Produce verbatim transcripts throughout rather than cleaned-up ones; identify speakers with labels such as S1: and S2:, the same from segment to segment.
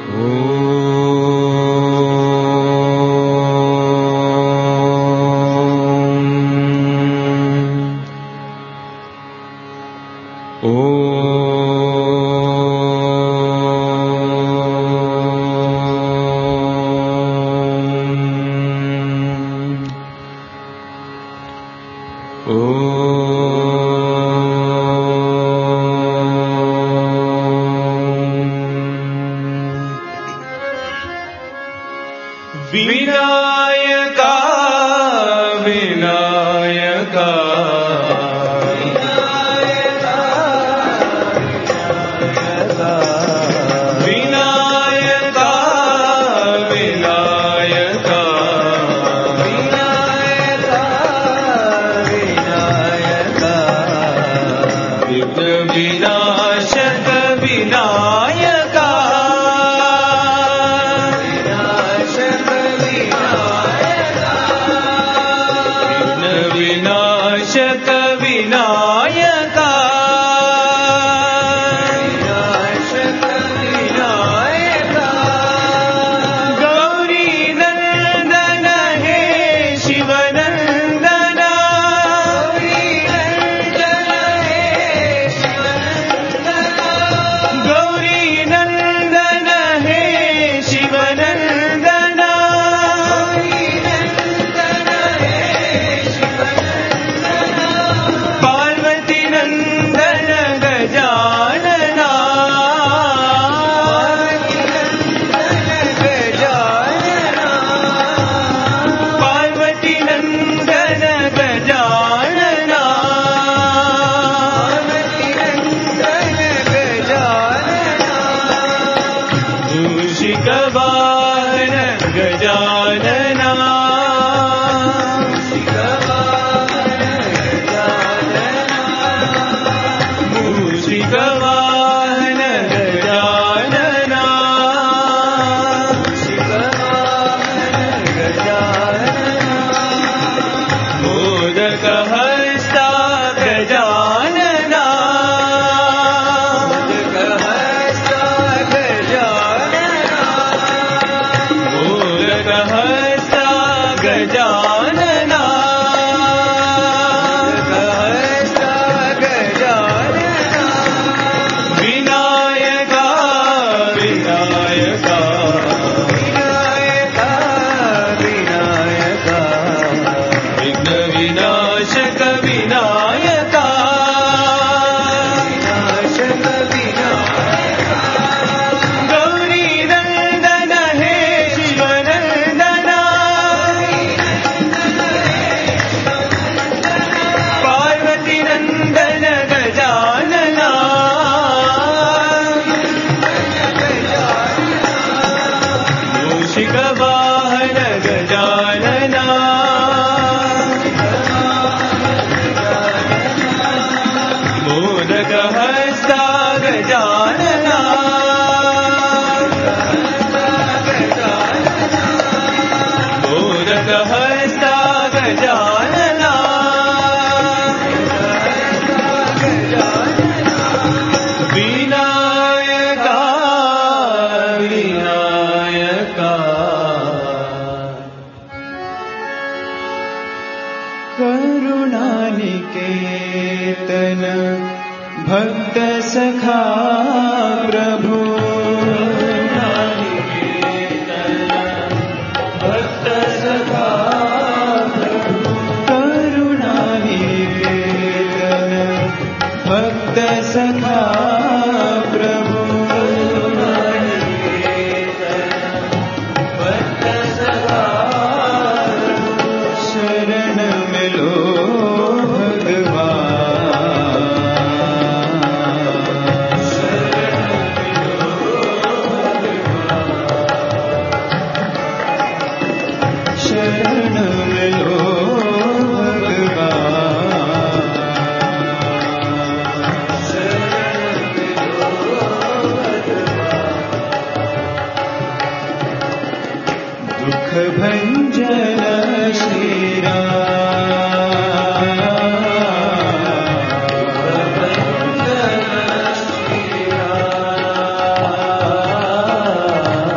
S1: Shri Ram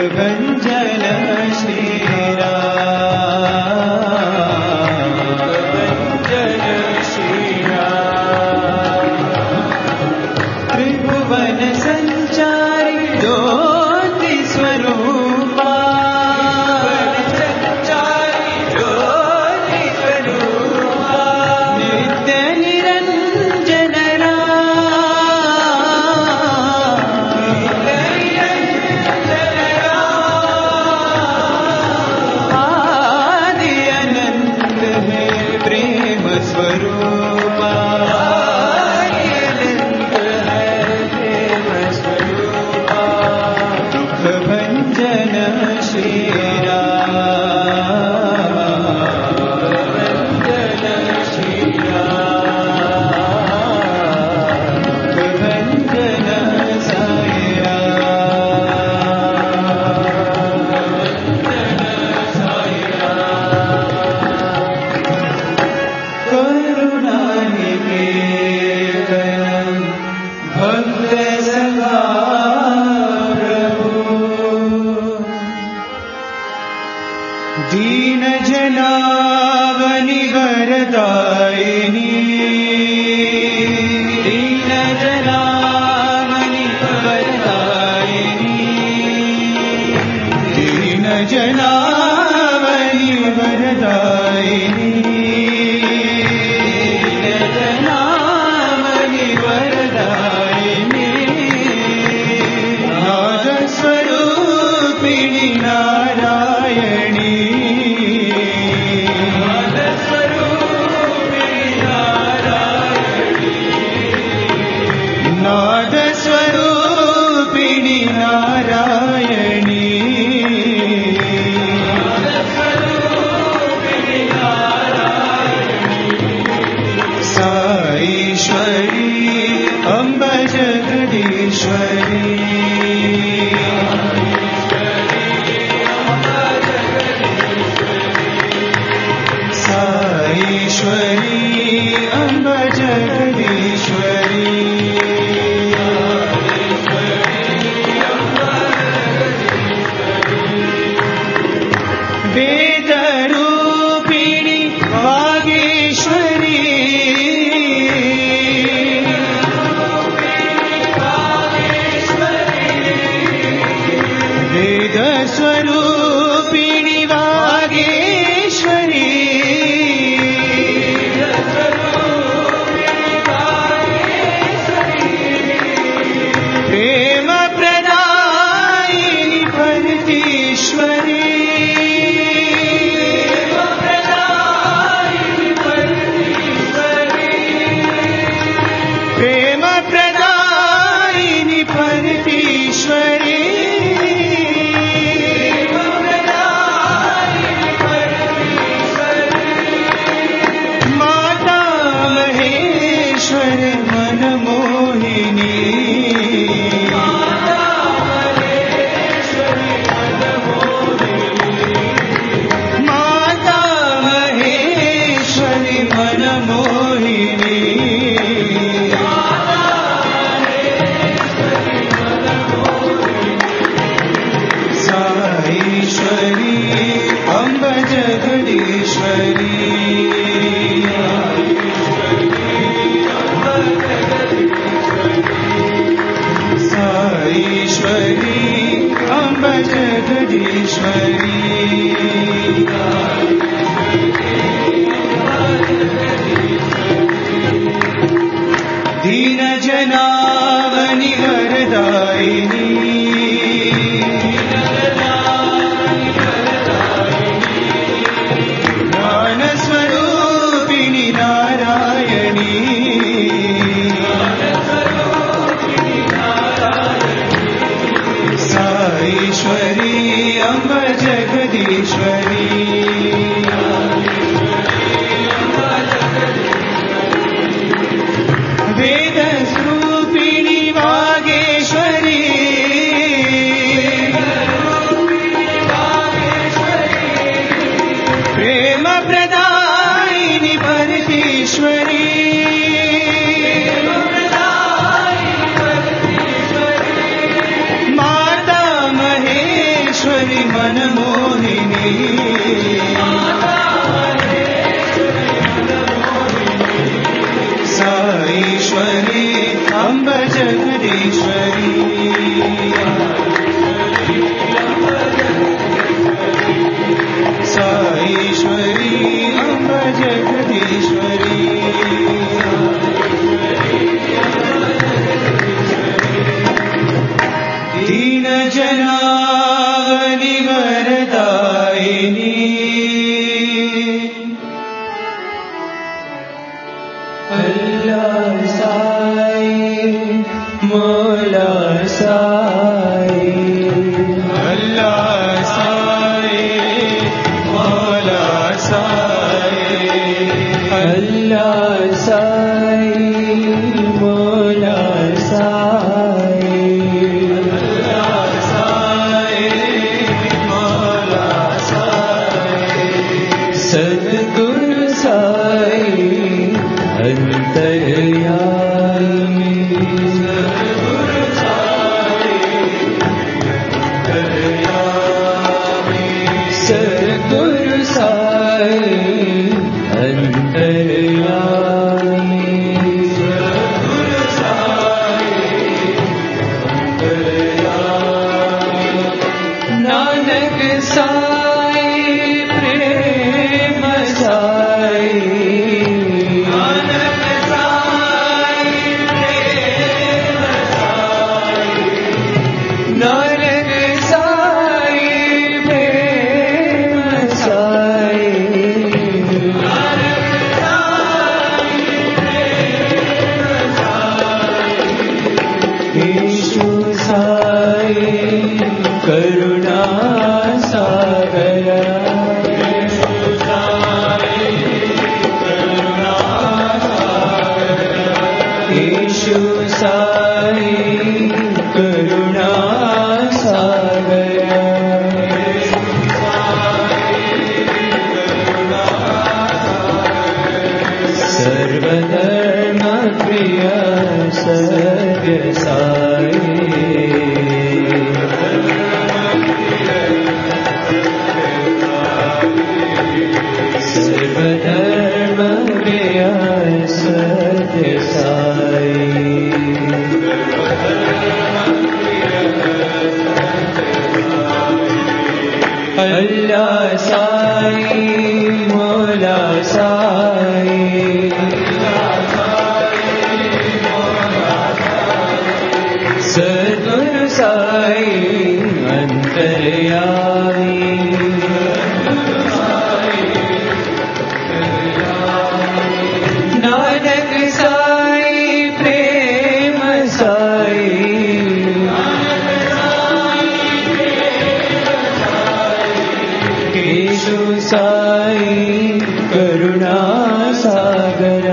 S1: दुःखभञ्जन दीन जनावनि वरदायिनी दीन जनावनि वरदायिनी दीन जनावनि वरदायिनी दीन जनावनि वरदायिनी नाद स्वरूपिणी नारायणी दीन जनावनि वरदायिनी ज्ञान स्वरूपिणी नारायणी साईश्वरी अम्ब जगदीश्वरी वेद स्वरूपिणी वागेश्वरी प्रेम प्रदायिनी परमेश्वरी माता महेश्वरी अल्लाह साई मौला साई सद्गुरु साई अंतर्यामी नानक साई प्रेम साई केशु साई करुणा सागर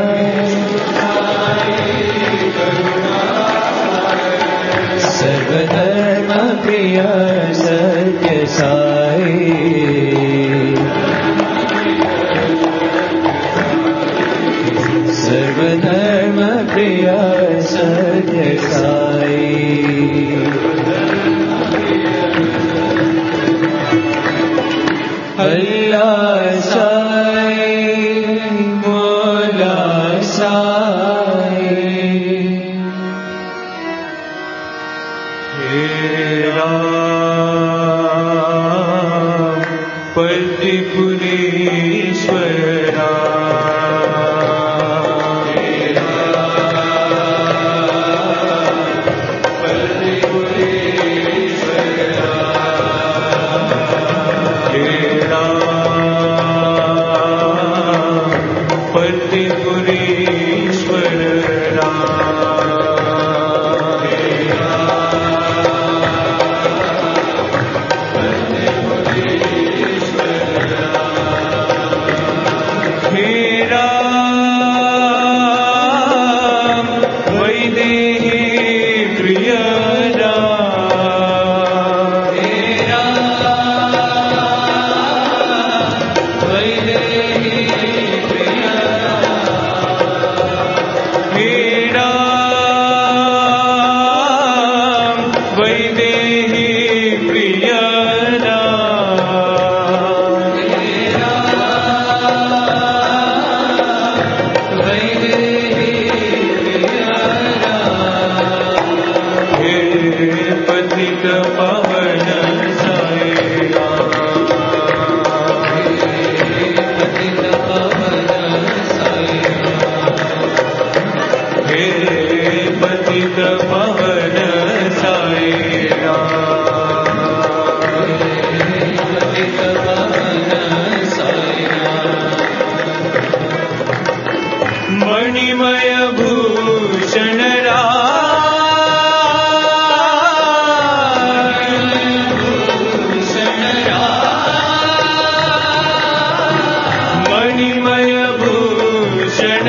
S1: सर्वधर्म प्रिय सत्य साई सर्वधर्म प्रिय सत्य साई अल्लाह साई मौला साई हे राम पतिपुरीश्वरा मणिमय भूषण मणिमय भूषण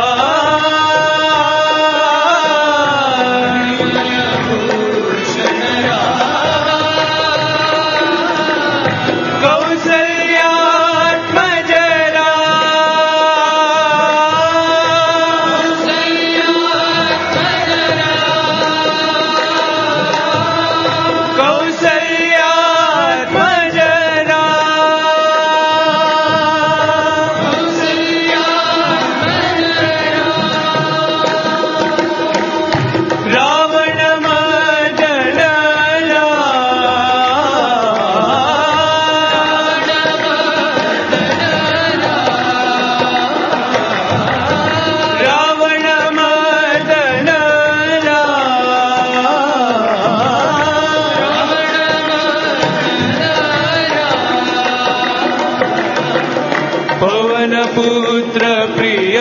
S1: पुत्र प्रिय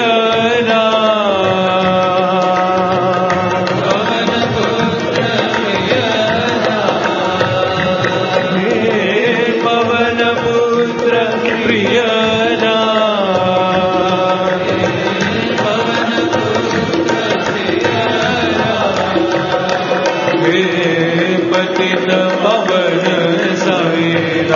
S1: पवन पुत्र प्रिय पवन पुत्र प्रिय पवन पुत्र प्रिय पतित पवन साई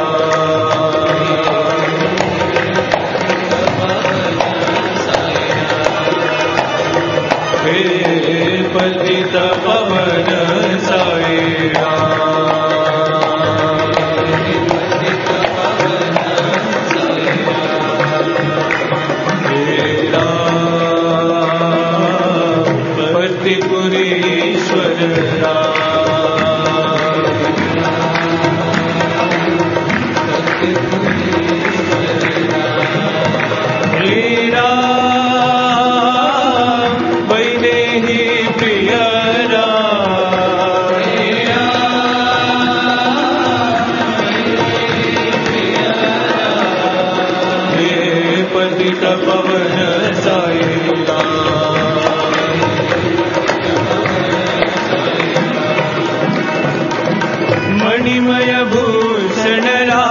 S1: पतित पवन साई राम पतित पवन साईं मणिमय भूषण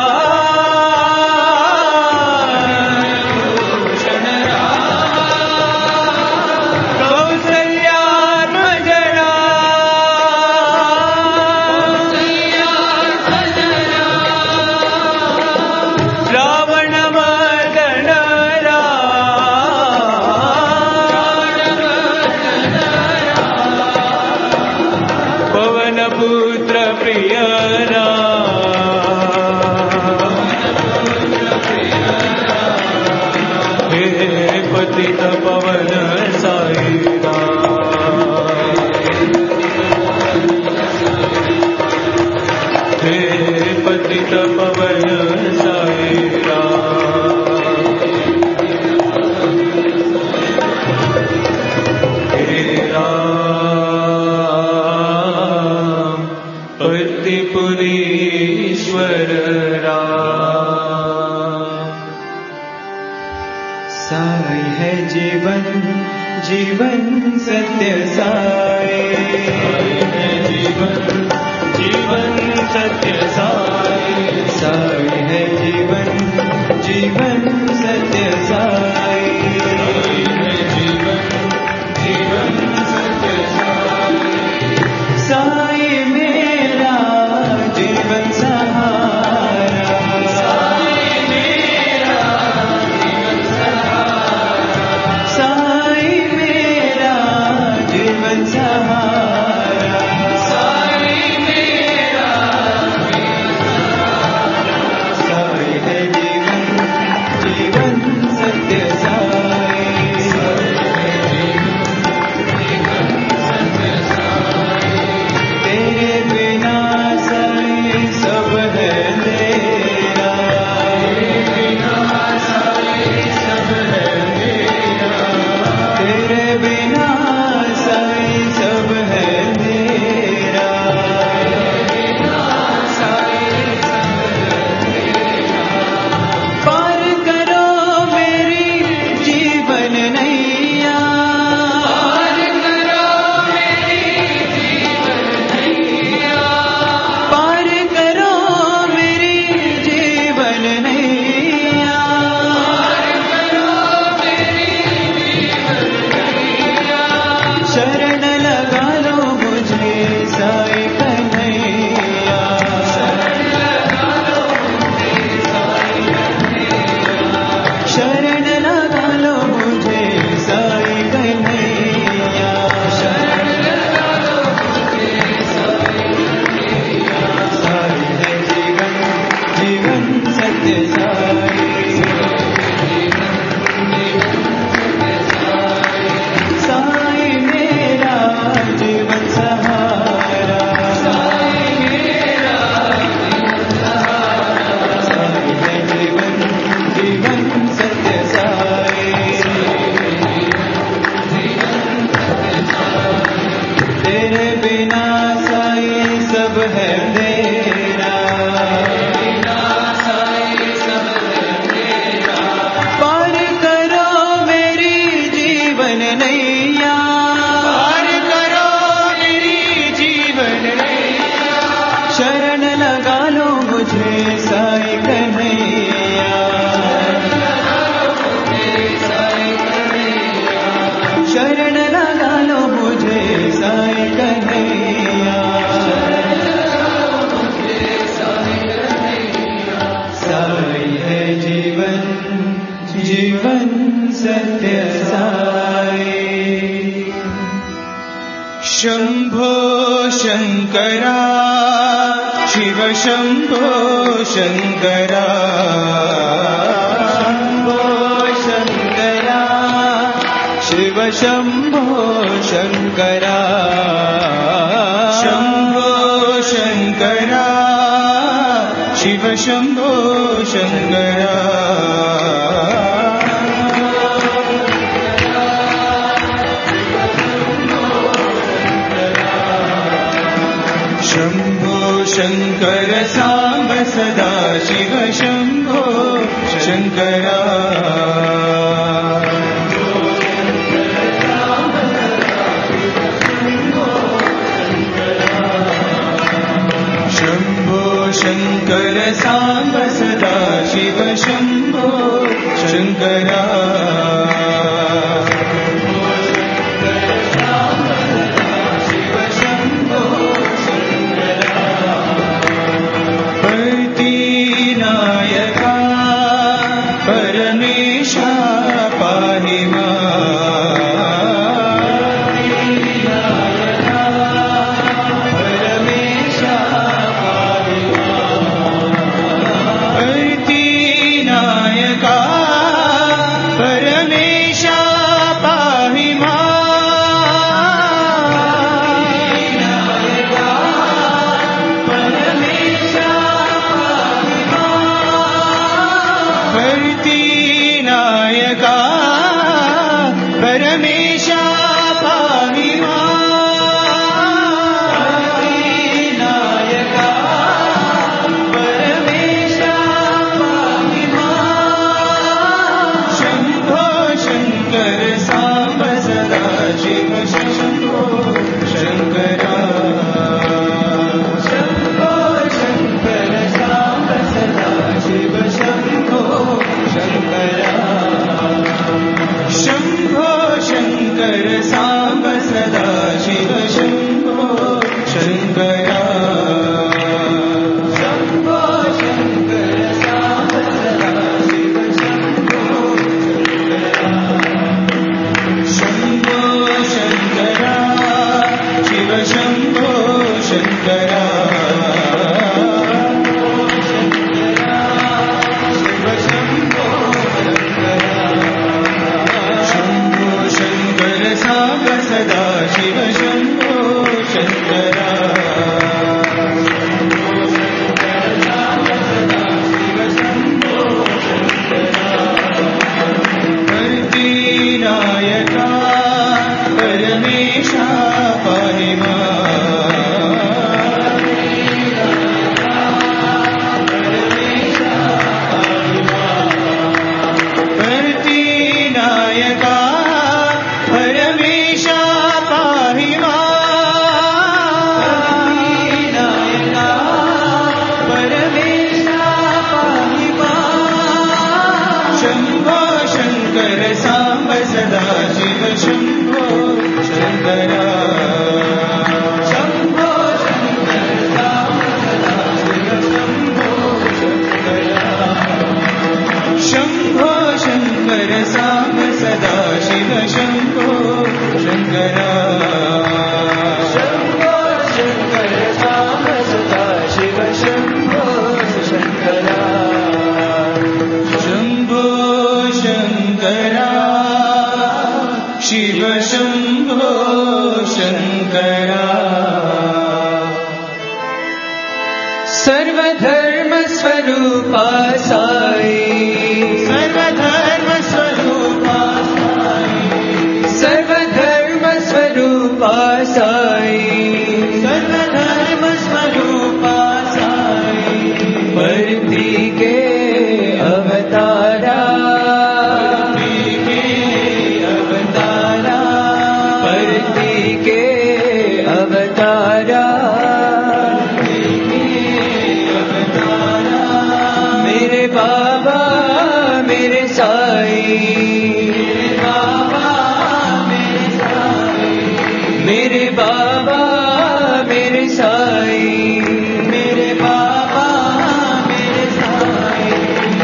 S1: जीवन सत्य साई जीवन जीवन सत्य साई साई है जीवन जीवन सत्य साई है जीवन जीवन सत्य साई साई मेरा जीवन सहारा साई मेरा जीवन सहारा साई जीवन सहारा साई मेरा साई है जीवन जीवन सत्य साई तेरे बिना साई सब है तेरा तेरे बिना साई सब है तेरा तेरे बिना सब है मेरा पार करो मेरी जीवन नैया पार करो मेरी जीवन नैया पार करो मेरी जीवन नैया पार करो मेरी जीवन नैया शरण लगा लो मुझे साई कन्हैया शरण लगा लो मुझे साई कन्हैया शरण लगा लो मुझे साई कन्हैया शरण लगा लो मुझे साई कन्हैया साई है जीवन जीवन सत्य साई साई मेरा जीवन सहारा साई मेरा जीवन सहारा साई है जीवन जीवन सत्य साई तेरे बिना साई सब है तेरा बिना साई सब है तेरा पार करो मेरी जीवन नैया पार करो मेरी जीवन नैया शरण लगा लो मुझे साई कन्हैया शरण लगा लो मुझे साई कन्हैया साई है जीवन जीवन सत्य साई शंभो शंकरा शिव शंभो शंकरा शंभो शंकरा शिव शंभो शंकरा शंभो शंकरा शिव शंभो शंकरा शंभो शंकर सांब सदा शिव शंभो शंकरा परमेश पाहि
S2: सर्वधर्म स्वरूपा साई
S1: सर्वधर्म स्वरूपा साई
S2: सर्वधर्म स्वरूपा साई
S1: सर्वधर्म स्वरूपा साई
S2: परती के अवतारा
S1: परती के अवतारा
S2: परती के अवतारा मेरे बाबा मेरे साई
S1: मेरे बाबा मेरे साई
S2: मेरे बाबा मेरे साई
S1: मेरे बाबा मेरे साई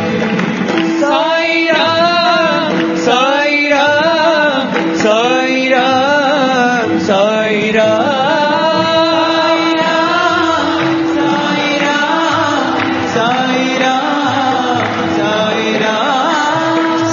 S2: साई राम साई राम साई राम साई राम
S1: साई राम साई राम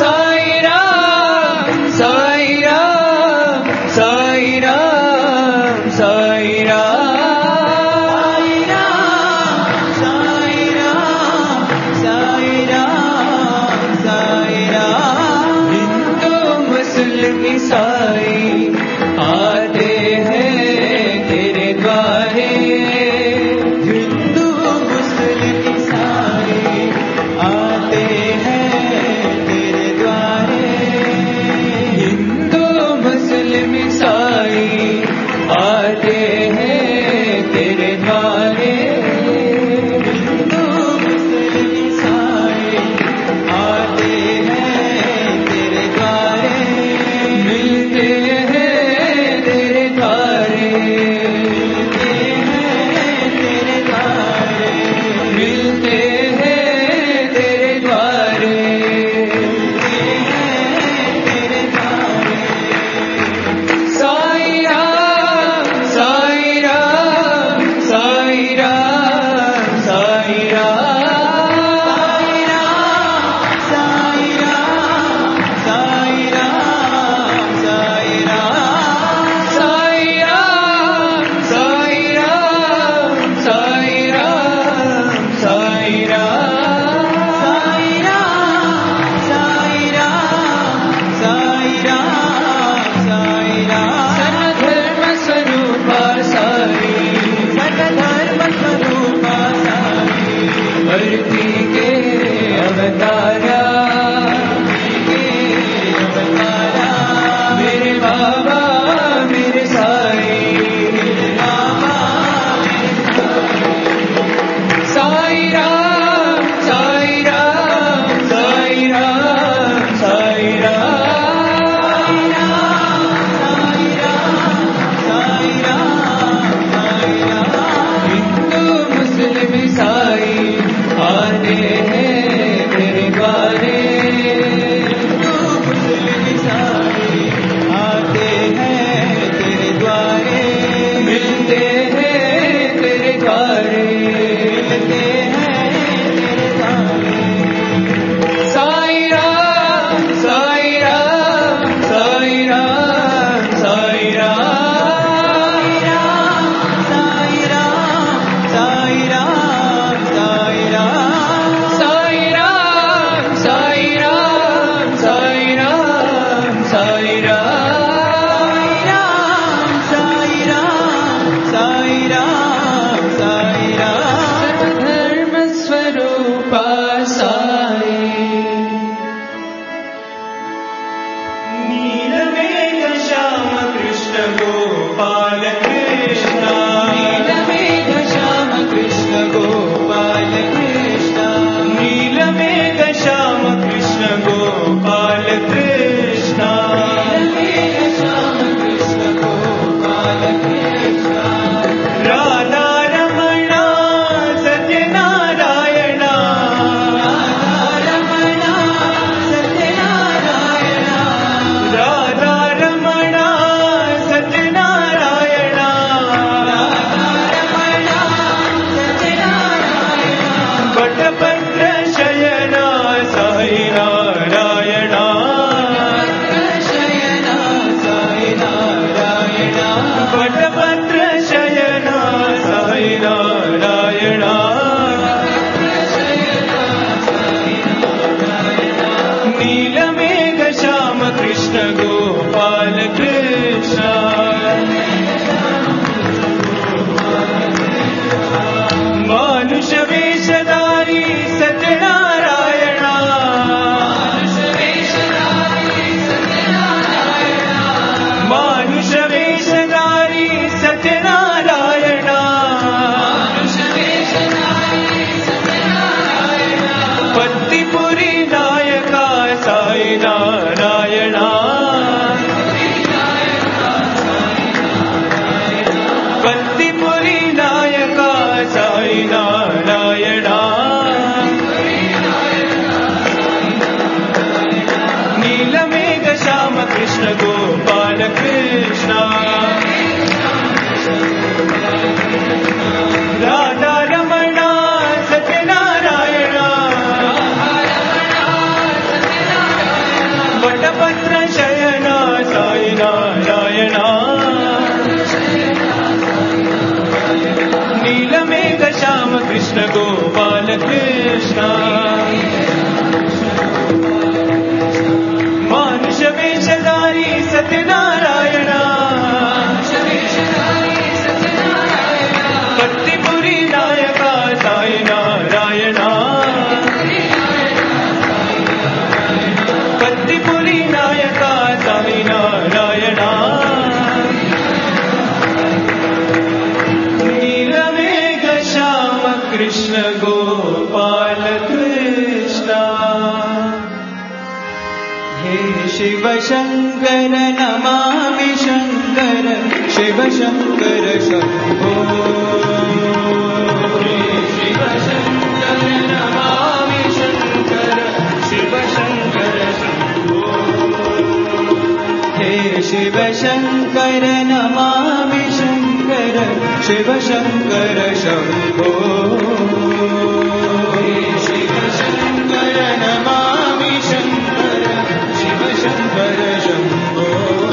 S2: हे शिव शंकर नमामि शंकर शिव शंकर शंभो शिव शंकर नमामि शंकर शिव शंकर शंभो हे शिव शंकर नमामि शंकर शिव शंकर शंभो हे शिव शंकर नमामि शंकर शिव शंकर शंभो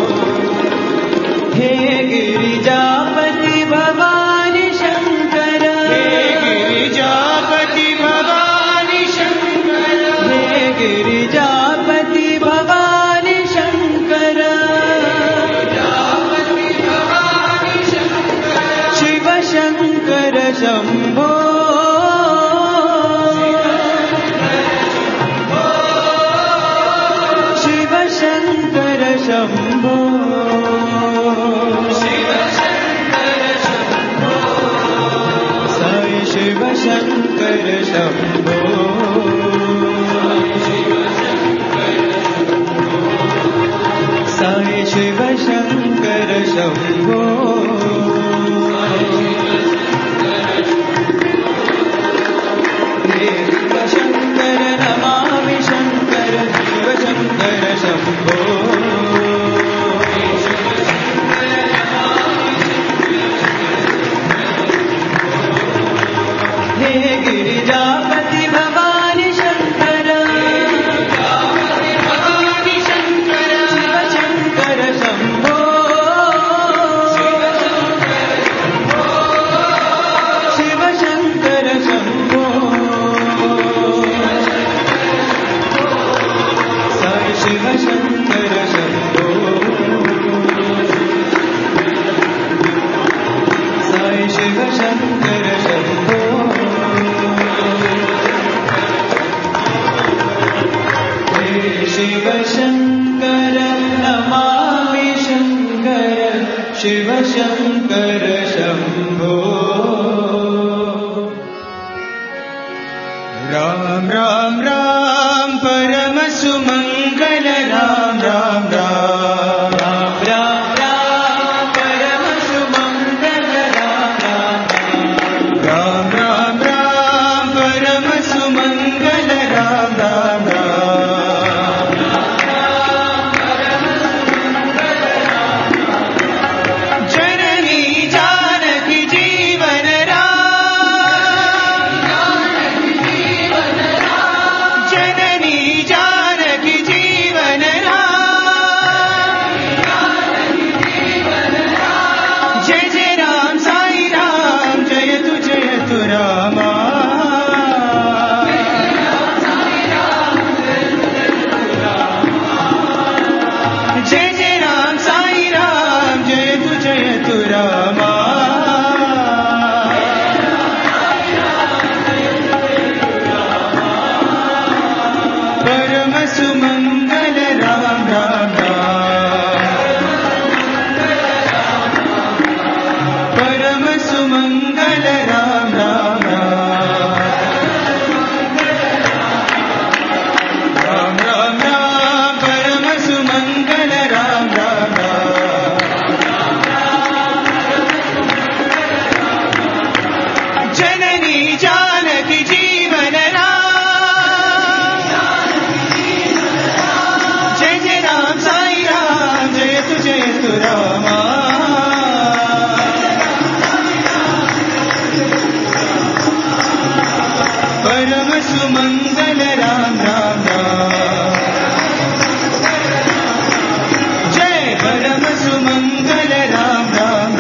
S2: हे गिरिजापति भवानी शंकर हे गिरिजापति भवानी शंकर हे गिरिजापति भवानी शंकर शिव शंकर शंभो शिव शंकर शंभो साई शिव शंकर शंभो साई शिव शंकर शंभो शिव शंकर नमामि शंकर शिव शंकर शंभो हे गिरिजापति भवानी शंकर शिव शंकर शंभो शिव शंकर शंभो साई शिव शंकर शंभो साई शिव शंकर शंभो हे शिव शंकर नमामि शंकर शिव शंकर शंभो राम राम राम परम सुमंगल राम राम राम राम राम राम परम सुमंगल राम राम राम राम राम परम सुमंगल राम राम राम जननी जानकी जीवन राम जननी जानकी जीवन राम जय जय राम साई राम जय तु जय तु रामा जय जय राम साई राम जय तु जय तु रामा परम सुमंगल राम राम राम परम सुमंगल राम राम राम राम राम परम सुमंगल राम राम जननी जानकी जीवन राम जय जय राम साई राम जय तु जय तु रामा परम सुमंगल राम राम राम जय परम सुमंगल राम राम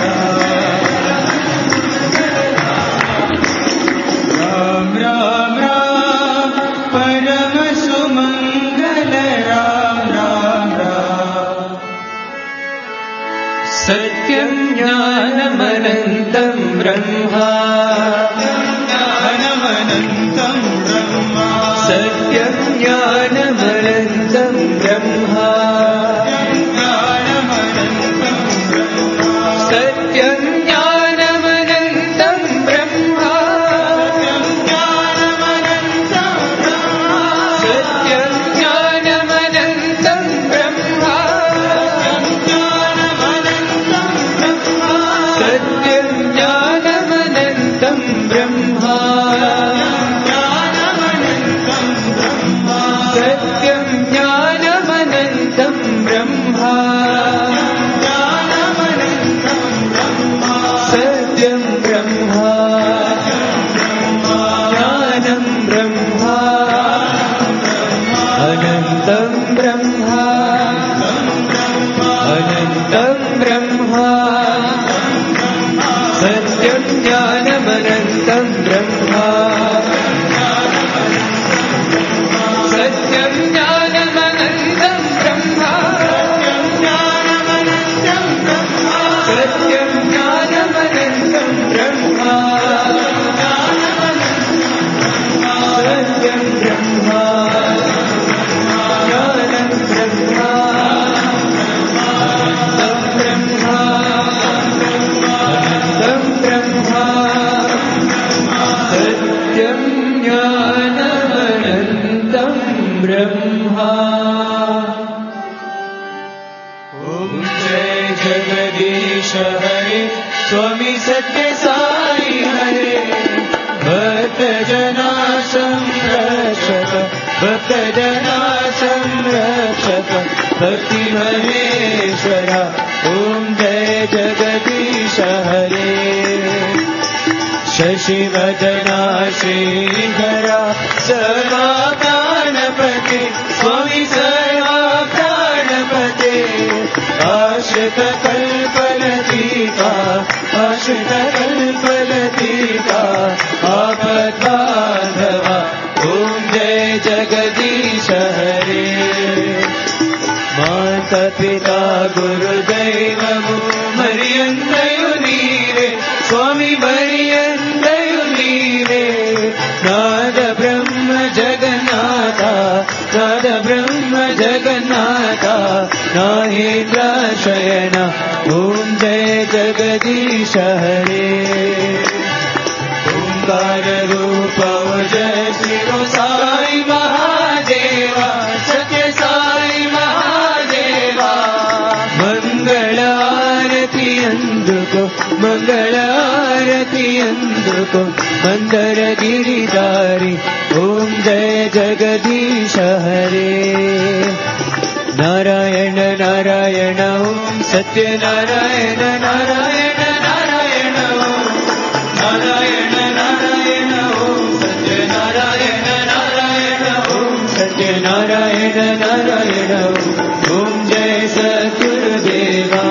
S2: राम राम राम परम सुमंगल राम राम राम सत्यं ज्ञानमनन्तं ब्रह्मा ज्ञानमनन्तं ब्रह्मा सत्यं ज्ञानमनन्तं ब्रह्मा ज्ञानमनन्तं ब्रह्मा सत्यं ज्ञानमनन्तं ब्रह्मा सत्यं ज्ञानमनन्तं ब्रह्मा सत्यं ज्ञानमनन्तं ब्रह्मा अनन्तं ब्रह्मा सत्यं ज्ञानमनन्तं ब्रह्मा सत्यं ज्ञानमनन्तं ब्रह्मा सत्यं ज्ञानमनन्तं ब्रह्मा सत्यं ब्रह्मा ज्ञानं ब्रह्मा अनन्तं ब्रह्मा सत्यं ज्ञानमनन्तं ब्रह्मा। ॐ जय जगदीश हरे स्वामी सत्य साई हरे भक्त जना संरक्षक भक्त जना संरक्षक भक्ति महेश्वरा ॐ जय जगदीश हरे शशिवदना श्रीधरा सर्वा प्राणपते स्वामी सर्वा प्राणपते आश्रित कल्पलतिका आश्रित कल्पलतिका आपद्बान्धवा ॐ जय जगदीश हरे माता पिता गुरुदैवमु मरियन्दयु नीरे स्वामी मरियन्दयु नीरे नाद ब्रह्म जगन्नाथा नाद ब्रह्म जगन्नाथा नाहेन्द्र शयन ॐ जय जगदीश हरे ओंकार रूप जय श्री साई महादेवा सत्य साई महादेवा मंगल आरती अंदुको मंगल आरती अंदुको मंदर गिरिधारी ओम जय जगदीश हरे नारायण नारायण ओम सत्य नारायण नारायण नारायण ओम नारायण नारायण ओम सत्य नारायण नारायण ओम सत्य नारायण नारायण ओम जय सद्गुरुदेवा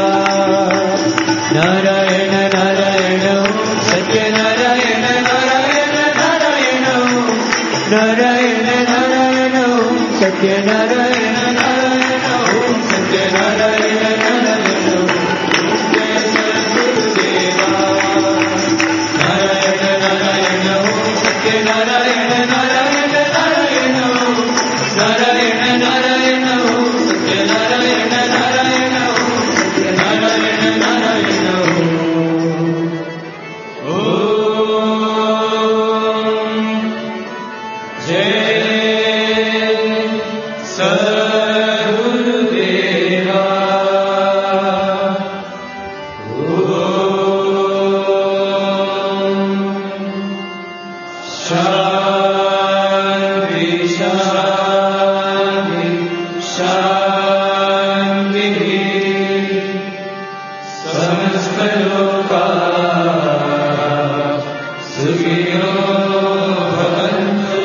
S2: नारायण नारायण ओम सत्य नारायण नारायण नारायण ओम नारायण नारायण ओम सत्य नारायण नारायण ओम सत्य नारायण नारायण ओम जय सद्गुरुदेवा नारायण नारायण ओम सत्य नारायण नारायण नारायण ओम नारायण नारायण ओम सत्य नारायण नारायण ओम सत्य नारायण नारायण ओम जय सद्गुरुदेवा शांति शांति शांति समस्त लोका सुखिनो भवन्तु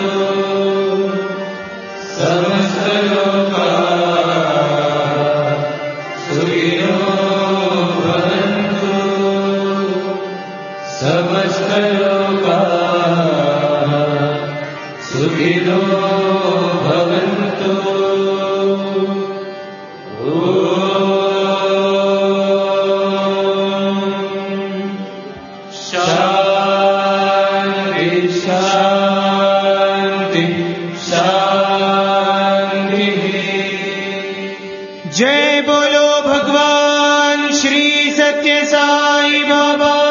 S2: समस्त लोका सुखिनो भवन्तु समस्त लोका सुखिनो भवन्तु ओम शांति शांति शांति। जय बोलो भगवान श्री सत्य साई बाबा